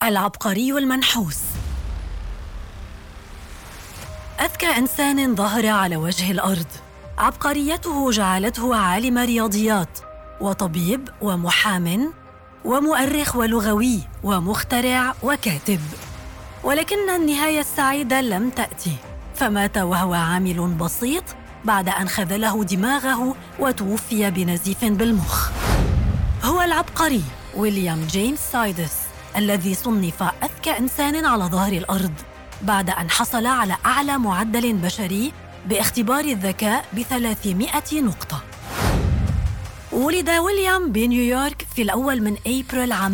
العبقري المنحوس. أذكى إنسان ظهر على وجه الأرض. عبقريته جعلته عالم رياضيات وطبيب ومحام ومؤرخ ولغوي ومخترع وكاتب. ولكن النهاية السعيدة لم تأتي، فمات وهو عامل بسيط بعد أن خذله دماغه وتوفي بنزيف بالمخ. هو العبقري ويليام جيمس سايدس، الذي صنف أذكى إنسان على ظهر الأرض بعد أن حصل على أعلى معدل بشري باختبار الذكاء ب300 نقطة. ولد ويليام بنيويورك في الأول من أبريل عام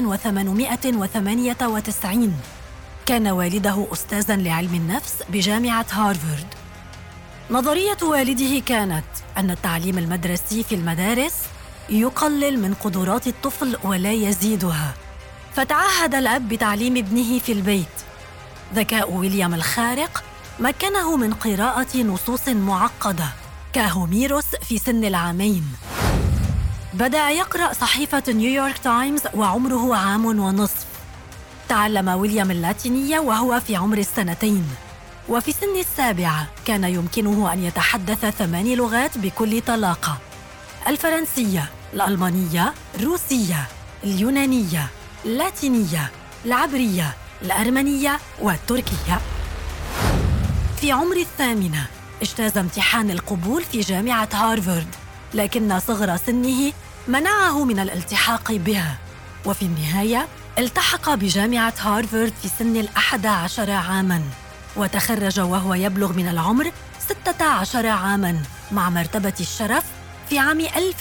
1898. كان والده أستاذاً لعلم النفس بجامعة هارفارد. نظرية والده كانت أن التعليم المدرسي في المدارس يقلل من قدرات الطفل ولا يزيدها، فتعهد الأب بتعليم ابنه في البيت. ذكاء ويليام الخارق مكنه من قراءة نصوص معقدة كهوميروس في سن العامين. بدأ يقرأ صحيفة نيويورك تايمز وعمره 1.5 عام. تعلم ويليام اللاتينية وهو في عمر 2 سنين، وفي سن 7 كان يمكنه أن يتحدث 8 لغات بكل طلاقة: الفرنسية، الألمانية، الروسية، اليونانية، اللاتينية، العبرية، الأرمنية والتركية. في عمر 8 اجتاز امتحان القبول في جامعة هارفارد، لكن صغر سنه منعه من الالتحاق بها، وفي النهاية التحق بجامعة هارفارد في سن 11 عاماً، وتخرج وهو يبلغ من العمر 16 عاماً مع مرتبة الشرف في عام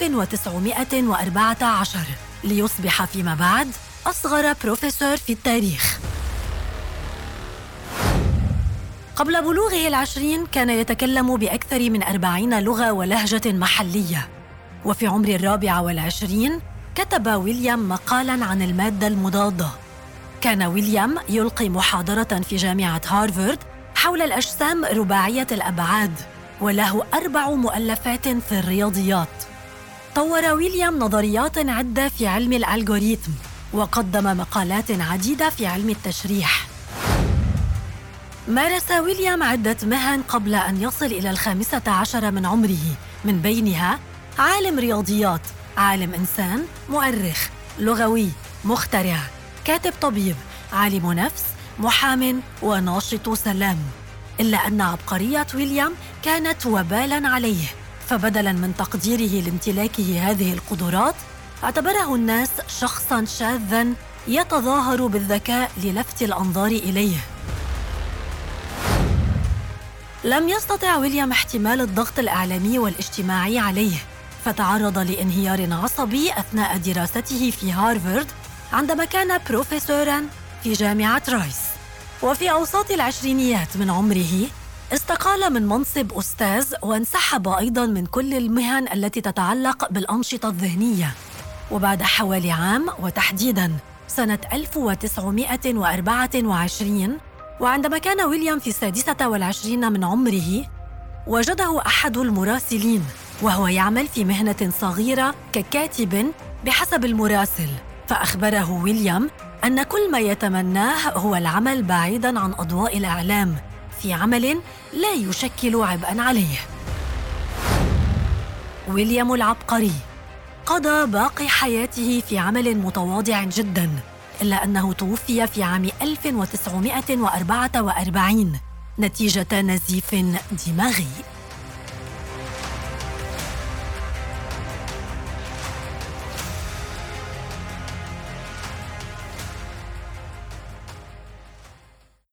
1914، ليصبح فيما بعد أصغر بروفيسور في التاريخ. قبل بلوغه 20 كان يتكلم بأكثر من 40 لغة ولهجة محلية، وفي عمر 24 كتب ويليام مقالاً عن المادة المضادة. كان ويليام يلقي محاضرة في جامعة هارفارد حول الأجسام رباعية الأبعاد، وله 4 مؤلفات في الرياضيات. طور ويليام نظريات عدة في علم الألغوريثم، وقدم مقالات عديدة في علم التشريح. مارس ويليام عدة مهن قبل أن يصل إلى 15 من عمره، من بينها عالم رياضيات، عالم إنسان، مؤرخ، لغوي، مخترع، كاتب طبيب، عالم نفس، محام وناشط سلام. إلا أن عبقرية ويليام كانت وبالاً عليه، فبدلاً من تقديره لامتلاكه هذه القدرات، اعتبره الناس شخصاً شاذاً يتظاهر بالذكاء للفت الأنظار إليه. لم يستطع ويليام احتمال الضغط الإعلامي والاجتماعي عليه، فتعرض لانهيار عصبي أثناء دراسته في هارفارد عندما كان بروفيسوراً في جامعة رايس. وفي أوساط العشرينيات من عمره استقال من منصب أستاذ، وانسحب أيضاً من كل المهن التي تتعلق بالأنشطة الذهنية. وبعد حوالي عام، وتحديداً سنة 1924، وعندما كان ويليام في 26 من عمره، وجده أحد المراسلين وهو يعمل في مهنة صغيرة ككاتب بحسب المراسل، فأخبره ويليام أن كل ما يتمناه هو العمل بعيداً عن أضواء الإعلام في عمل لا يشكل عبئاً عليه. ويليام العبقري قضى باقي حياته في عمل متواضع جداً، إلا أنه توفي في عام 1944 نتيجة نزيف دماغي.